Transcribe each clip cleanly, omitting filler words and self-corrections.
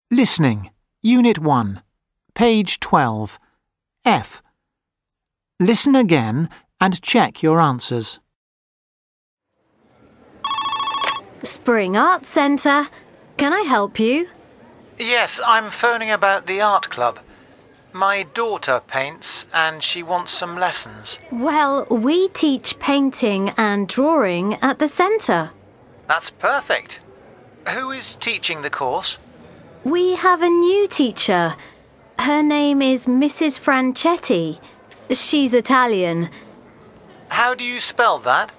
Listening, Unit 1, page 12. F. Listen again and check your answers. Spring Arts Centre. Can I help you? Yes, I'm phoning about the art club. My daughter paints and she wants some lessons. Well, we teach painting and drawing at the centre. That's perfect. Who is teaching the course? We have a new teacher. Her name is Mrs. Franchetti. She's Italian. How do you spell that?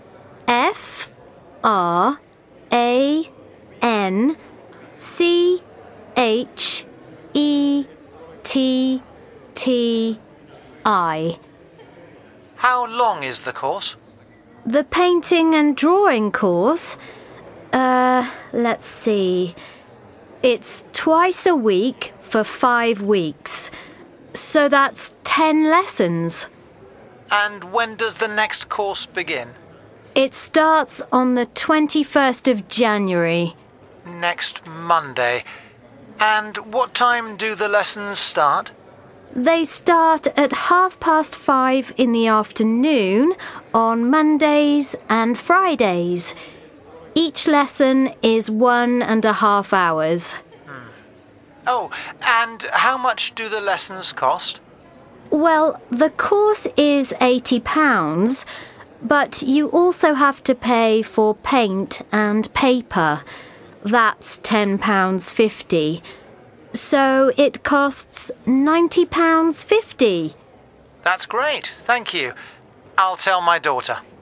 Franchetti. How long is the course? The painting and drawing course? Let's see. It's twice a week for 5 weeks. So that's 10 lessons. And when does the next course begin? It starts on the 21st of January. Next Monday. And what time do the lessons start? They start at 5:30 in the afternoon on Mondays and Fridays. Each lesson is 1.5 hours. Oh, and how much do the lessons cost? Well, the course is £80, but you also have to pay for paint and paper. That's £10.50. So it costs £90.50. That's great, thank you. I'll tell my daughter.